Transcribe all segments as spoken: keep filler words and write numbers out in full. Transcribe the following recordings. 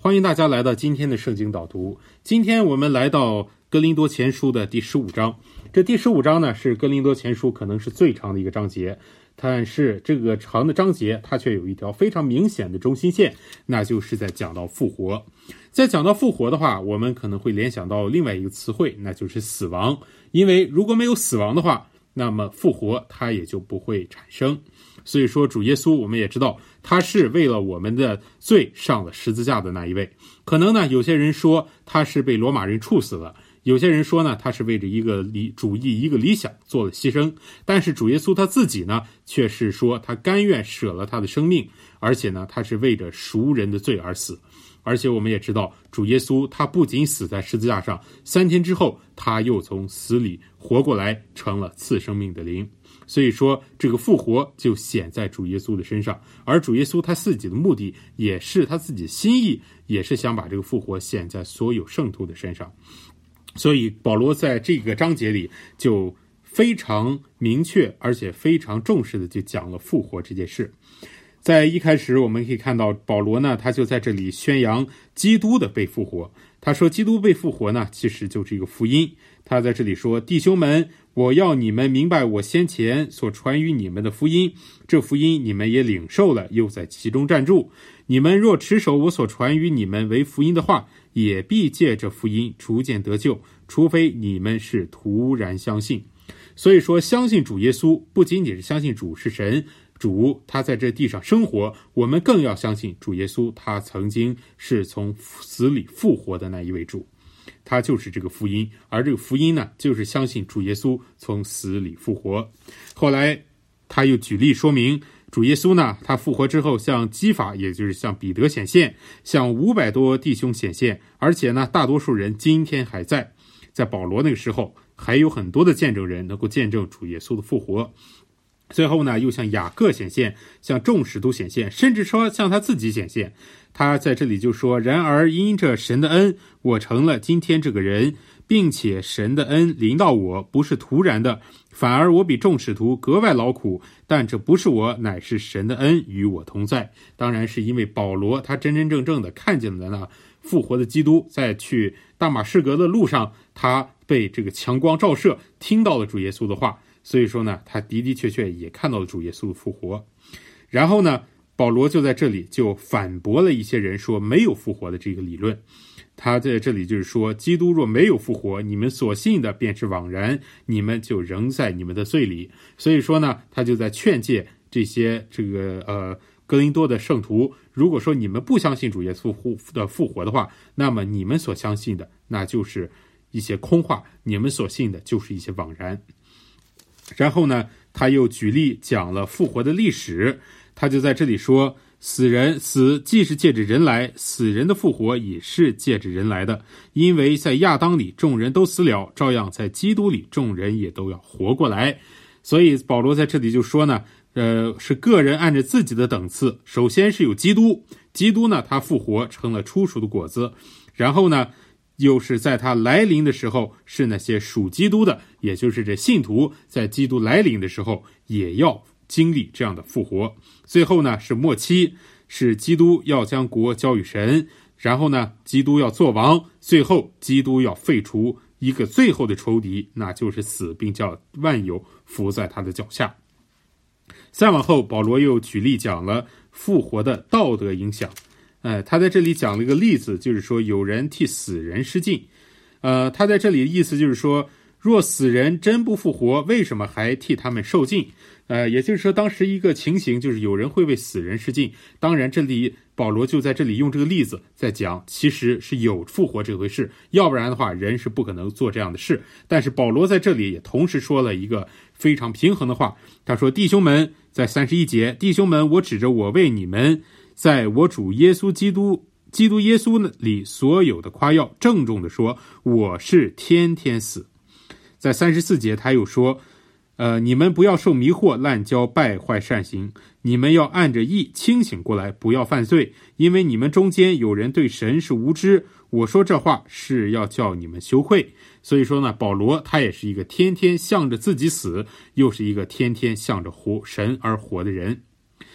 欢迎大家来到今天的圣经导读。今天我们来到哥林多前书的第十五章。这第十五章呢，是哥林多前书可能是最长的一个章节，但是这个长的章节它却有一条非常明显的中心线，那就是在讲到复活。在讲到复活的话，我们可能会联想到另外一个词汇，那就是死亡。因为如果没有死亡的话，那么复活它也就不会产生。所以说主耶稣我们也知道，他是为了我们的罪上了十字架的那一位。可能呢有些人说他是被罗马人处死了，有些人说呢他是为着一个理主义一个理想做了牺牲，但是主耶稣他自己呢却是说他甘愿舍了他的生命，而且呢他是为着赎人的罪而死。而且我们也知道主耶稣他不仅死在十字架上，三天之后他又从死里活过来，成了赐生命的灵。所以说这个复活就显在主耶稣的身上，而主耶稣他自己的目的也是他自己的心意，也是想把这个复活显在所有圣徒的身上。所以保罗在这个章节里就非常明确而且非常重视的就讲了复活这件事。在一开始我们可以看到保罗呢，他就在这里宣扬基督的被复活。他说基督被复活呢，其实就是一个福音。他在这里说，弟兄们，我要你们明白我先前所传于你们的福音，这福音你们也领受了，又在其中站住。你们若持守我所传于你们为福音的话，也必借着福音逐渐得救，除非你们是突然相信。所以说相信主耶稣不仅仅是相信主是神，主他在这地上生活，我们更要相信主耶稣他曾经是从死里复活的那一位主，他就是这个福音。而这个福音呢，就是相信主耶稣从死里复活。后来他又举例说明，主耶稣呢他复活之后向基法，也就是向彼得显现，向五百多弟兄显现，而且呢大多数人今天还在。在保罗那个时候还有很多的见证人能够见证主耶稣的复活。最后呢又向雅各显现，向众使徒显现，甚至说向他自己显现。他在这里就说，然而因着神的恩，我成了今天这个人，并且神的恩临到我不是突然的，反而我比众使徒格外劳苦，但这不是我，乃是神的恩与我同在。当然是因为保罗他真真正正的看见了那复活的基督，在去大马士革的路上，他被这个强光照射，听到了主耶稣的话，所以说呢他的的确确也看到了主耶稣的复活。然后呢保罗就在这里就反驳了一些人说没有复活的这个理论。他在这里就是说，基督若没有复活，你们所信的便是枉然，你们就仍在你们的罪里。所以说呢他就在劝诫这些这个呃哥林多的圣徒，如果说你们不相信主耶稣的复活的话，那么你们所相信的那就是一些空话，你们所信的就是一些枉然。然后呢他又举例讲了复活的历史。他就在这里说，死人死既是借着人来，死人的复活也是借着人来的，因为在亚当里众人都死了，照样在基督里众人也都要活过来。所以保罗在这里就说呢呃，是个人按着自己的等次，首先是有基督，基督呢他复活成了初熟的果子，然后呢又是在他来临的时候，是那些属基督的，也就是这信徒在基督来临的时候也要经历这样的复活。最后呢是末期，是基督要将国交与神，然后呢基督要做王，最后基督要废除一个最后的仇敌，那就是死，并叫万有伏在他的脚下。再往后保罗又举例讲了复活的道德影响。呃，他在这里讲了一个例子，就是说有人替死人施浸。呃，他在这里的意思就是说，若死人真不复活，为什么还替他们受浸？呃，也就是说当时一个情形就是有人会为死人施浸。当然这里保罗就在这里用这个例子在讲，其实是有复活这回事，要不然的话人是不可能做这样的事。但是保罗在这里也同时说了一个非常平衡的话，他说，弟兄们，在三十一节，弟兄们，我指着我为你们在我主耶稣基督基督耶稣里所有的夸耀，郑重地说，我是天天死。在三十四节他又说，呃，你们不要受迷惑，滥交败坏善行，你们要按着义清醒过来，不要犯罪，因为你们中间有人对神是无知，我说这话是要叫你们羞愧。所以说呢，保罗他也是一个天天向着自己死，又是一个天天向着活神而活的人。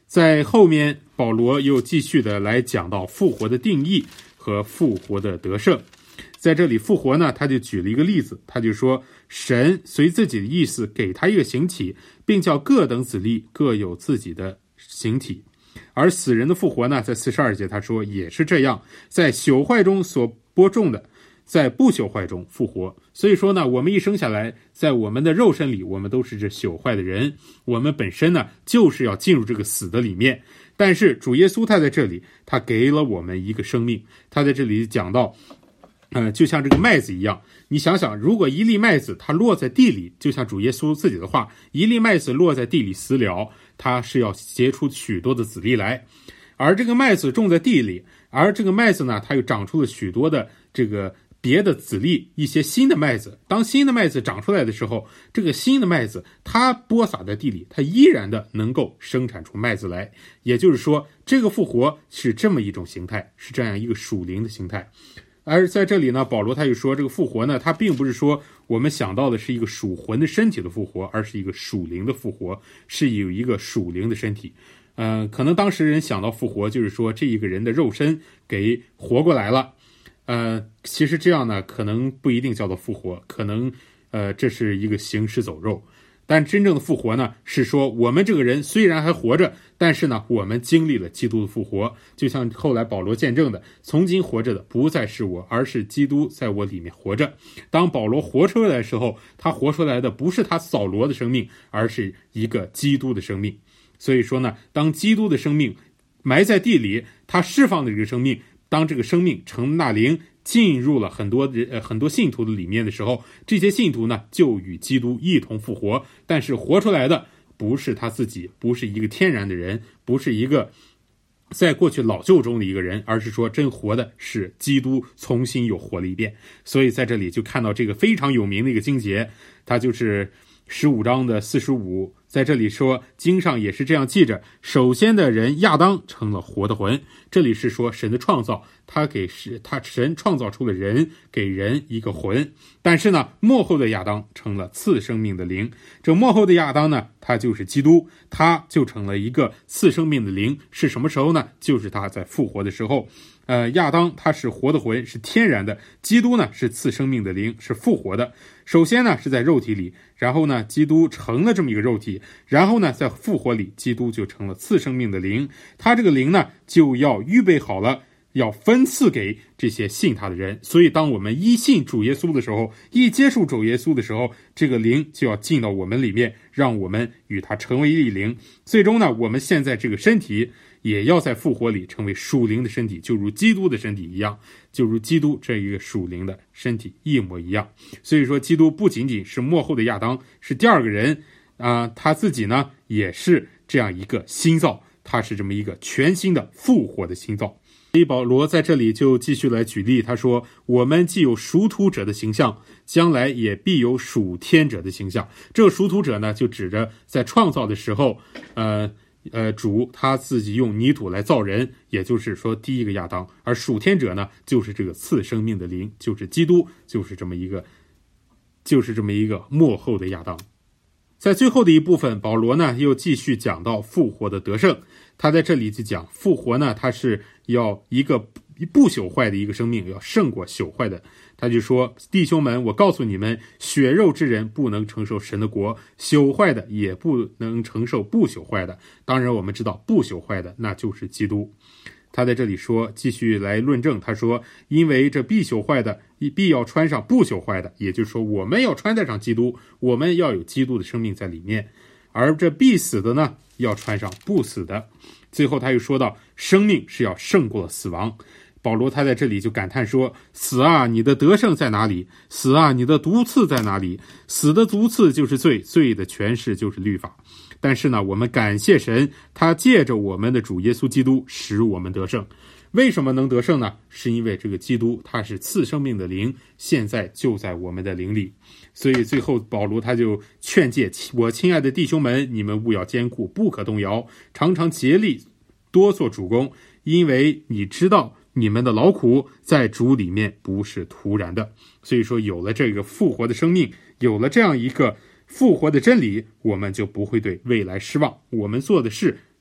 在后面保罗又继续的来讲到复活的定义和复活的得胜。在这里复活呢，他就举了一个例子，他就说神随自己的意思给他一个形体，并叫各等子粒各有自己的形体。而死人的复活呢，在四十二节他说也是这样，在朽坏中所播种的，在不朽坏中复活。所以说呢，我们一生下来，在我们的肉身里，我们都是这朽坏的人，我们本身呢就是要进入这个死的里面。但是主耶稣他在这里，他给了我们一个生命。他在这里讲到呃，就像这个麦子一样，你想想，如果一粒麦子它落在地里，就像主耶稣自己的话，一粒麦子落在地里死了，它是要结出许多的子粒来。而这个麦子种在地里，而这个麦子呢，它又长出了许多的这个别的子粒，一些新的麦子。当新的麦子长出来的时候，这个新的麦子它播撒在地里，它依然的能够生产出麦子来。也就是说，这个复活是这么一种形态，是这样一个属灵的形态。而在这里呢，保罗他又说，这个复活呢，他并不是说我们想到的是一个属魂的身体的复活，而是一个属灵的复活，是有一个属灵的身体。呃，可能当时人想到复活，就是说这一个人的肉身给活过来了。呃，其实这样呢，可能不一定叫做复活，可能呃这是一个行尸走肉。但真正的复活呢，是说我们这个人虽然还活着，但是呢，我们经历了基督的复活，就像后来保罗见证的，从今活着的不再是我，而是基督在我里面活着。当保罗活出来的时候，他活出来的不是他扫罗的生命，而是一个基督的生命。所以说呢，当基督的生命埋在地里，他释放的这个生命，当这个生命成那灵进入了很多呃很多信徒的里面的时候，这些信徒呢就与基督一同复活。但是活出来的不是他自己，不是一个天然的人，不是一个在过去老旧中的一个人，而是说真活的是基督重新又活了一遍。所以在这里就看到这个非常有名的一个经节，它就是十五章的四十五，在这里说经上也是这样记着，首先的人亚当成了活的魂。这里是说神的创造，他给他神创造出了人，给人一个魂。但是呢，末后的亚当成了次生命的灵。这末后的亚当呢，他就是基督，他就成了一个次生命的灵。是什么时候呢？就是他在复活的时候。呃，亚当他是活的魂，是天然的；基督呢是次生命的灵，是复活的。首先呢是在肉体里，然后呢基督成了这么一个肉体，然后呢在复活里，基督就成了次生命的灵。他这个灵呢就要预备好了，要分赐给这些信他的人。所以当我们一信主耶稣的时候，一接触主耶稣的时候，这个灵就要进到我们里面，让我们与他成为一灵。最终呢，我们现在这个身体也要在复活里成为属灵的身体，就如基督的身体一样，就如基督这一个属灵的身体一模一样。所以说基督不仅仅是末后的亚当，是第二个人啊、呃，他自己呢也是这样一个新造，他是这么一个全新的复活的新造。所以保罗在这里就继续来举例，他说我们既有属土者的形象，将来也必有属天者的形象。这个属土者呢，就指着在创造的时候呃呃，主他自己用泥土来造人，也就是说第一个亚当。而属天者呢，就是这个次生命的灵，就是基督，就是这么一个就是这么一个末后的亚当。在最后的一部分，保罗呢又继续讲到复活的得胜。他在这里就讲复活呢，他是要一个不朽坏的一个生命，要胜过朽坏的。他就说，弟兄们，我告诉你们，血肉之人不能承受神的国，朽坏的也不能承受不朽坏的。当然我们知道不朽坏的那就是基督。他在这里说，继续来论证，他说因为这必朽坏的必要穿上不朽坏的，也就是说我们要穿戴上基督，我们要有基督的生命在里面。而这必死的呢，要穿上不死的。最后他又说到，生命是要胜过了死亡。保罗他在这里就感叹说，死啊，你的得胜在哪里？死啊，你的毒刺在哪里？死的毒刺就是罪，罪的权势就是律法。但是呢，我们感谢神，他借着我们的主耶稣基督使我们得胜。为什么能得胜呢？是因为这个基督他是赐生命的灵，现在就在我们的灵里。所以最后保罗他就劝诫我亲爱的弟兄们，你们务要坚固，不可动摇，常常竭力多做主工，因为你知道你们的劳苦在主里面不是徒然的。所以说有了这个复活的生命，有了这样一个复活的真理，我们就不会对未来失望，我们做的事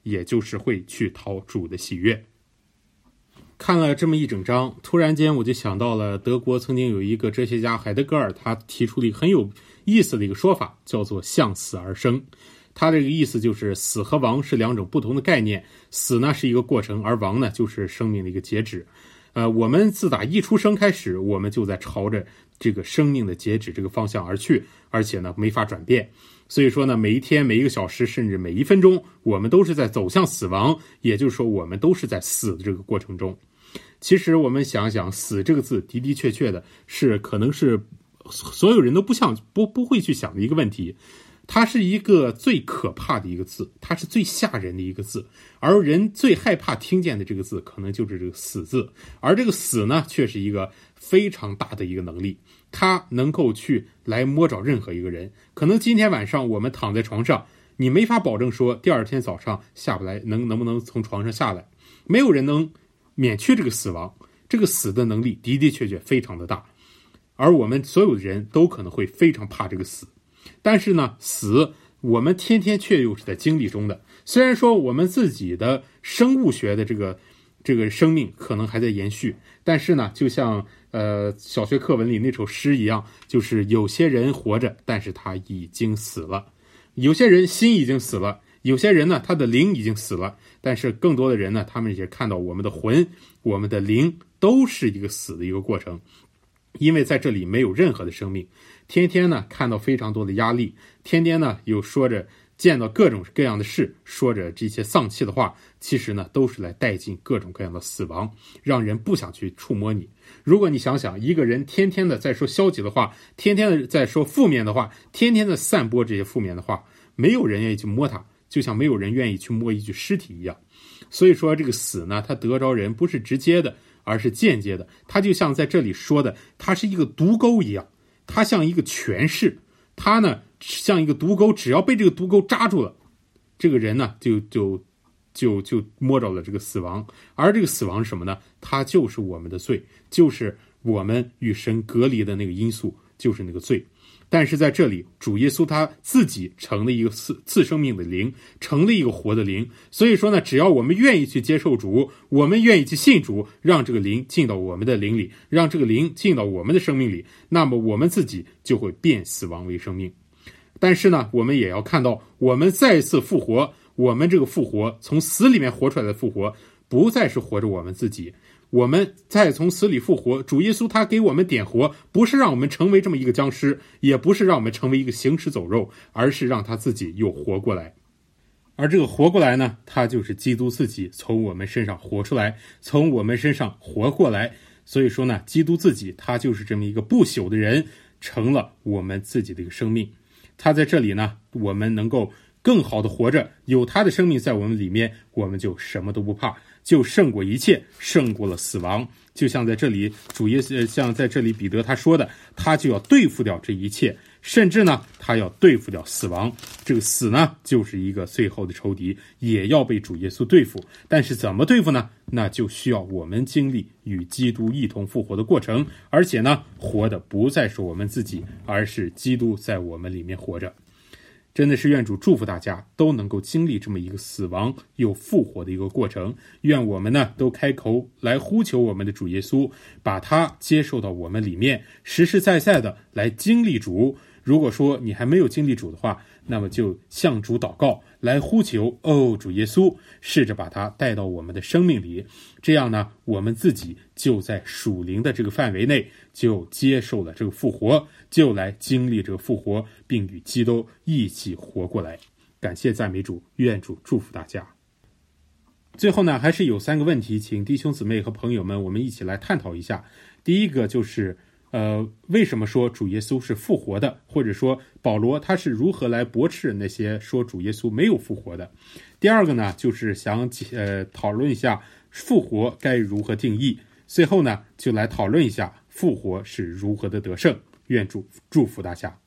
也就是会去讨主的喜悦。看了这么一整章，突然间我就想到了德国曾经有一个哲学家海德格尔，他提出了一个很有意思的一个说法，叫做向死而生。他这个意思就是死和亡是两种不同的概念，死呢是一个过程，而亡呢就是生命的一个截止。呃，我们自打一出生开始，我们就在朝着这个生命的截止这个方向而去，而且呢没法转变。所以说呢，每一天每一个小时甚至每一分钟，我们都是在走向死亡，也就是说我们都是在死的这个过程中。其实我们想想，死这个字的的确确的是可能是所有人都不想不不会去想的一个问题。它是一个最可怕的一个字，它是最吓人的一个字，而人最害怕听见的这个字可能就是这个死字。而这个死呢，却是一个非常大的一个能力，它能够去来摸着任何一个人。可能今天晚上我们躺在床上，你没法保证说第二天早上下不来，能能不能从床上下来，没有人能免去这个死亡。这个死的能力的的确确非常的大，而我们所有的人都可能会非常怕这个死。但是呢，死我们天天却又是在经历中的。虽然说我们自己的生物学的这个这个生命可能还在延续，但是呢，就像呃小学课文里那首诗一样，就是有些人活着，但是他已经死了；有些人心已经死了，有些人呢，他的灵已经死了。但是更多的人呢，他们也看到我们的魂、我们的灵都是一个死的一个过程，因为在这里没有任何的生命。天天呢看到非常多的压力，天天呢又说着见到各种各样的事，说着这些丧气的话，其实呢都是来带进各种各样的死亡，让人不想去触摸你。如果你想想，一个人天天的在说消极的话，天天的在说负面的话，天天的散播这些负面的话，没有人愿意去摸它，就像没有人愿意去摸一具尸体一样。所以说这个死呢，它得着人不是直接的，而是间接的。它就像在这里说的，它是一个毒钩一样，它像一个权势，它呢像一个毒钩，只要被这个毒钩扎住了，这个人呢就就就就摸着了这个死亡。而这个死亡是什么呢？它就是我们的罪，就是我们与神隔离的那个因素，就是那个罪。但是在这里，主耶稣他自己成了一个次次生命的灵，成了一个活的灵。所以说呢，只要我们愿意去接受主，我们愿意去信主，让这个灵进到我们的灵里，让这个灵进到我们的生命里，那么我们自己就会变死亡为生命。但是呢，我们也要看到，我们再次复活，我们这个复活从死里面活出来的复活，不再是活着我们自己，我们再从死里复活。主耶稣他给我们点活，不是让我们成为这么一个僵尸，也不是让我们成为一个行尸走肉，而是让他自己又活过来。而这个活过来呢，他就是基督自己从我们身上活出来，从我们身上活过来。所以说呢，基督自己他就是这么一个不朽的人，成了我们自己的一个生命。他在这里呢，我们能够更好的活着，有他的生命在我们里面，我们就什么都不怕，就胜过一切，胜过了死亡。就像在这里主耶稣，像在这里彼得他说的，他就要对付掉这一切，甚至呢他要对付掉死亡。这个死呢就是一个最后的仇敌，也要被主耶稣对付。但是怎么对付呢？那就需要我们经历与基督一同复活的过程，而且呢活的不再是我们自己，而是基督在我们里面活着。真的是愿主祝福大家都能够经历这么一个死亡又复活的一个过程。愿我们呢都开口来呼求我们的主耶稣，把他接受到我们里面，实实在在的来经历主。如果说你还没有经历主的话，那么就向主祷告，来呼求，哦，主耶稣，试着把他带到我们的生命里。这样呢，我们自己就在属灵的这个范围内，就接受了这个复活，就来经历这个复活，并与基督一起活过来。感谢赞美主，愿主祝福大家。最后呢，还是有三个问题，请弟兄姊妹和朋友们我们一起来探讨一下。第一个就是呃，为什么说主耶稣是复活的？或者说保罗他是如何来驳斥那些说主耶稣没有复活的？第二个呢，就是想呃讨论一下复活该如何定义。最后呢，就来讨论一下复活是如何的得胜。愿主祝福大家。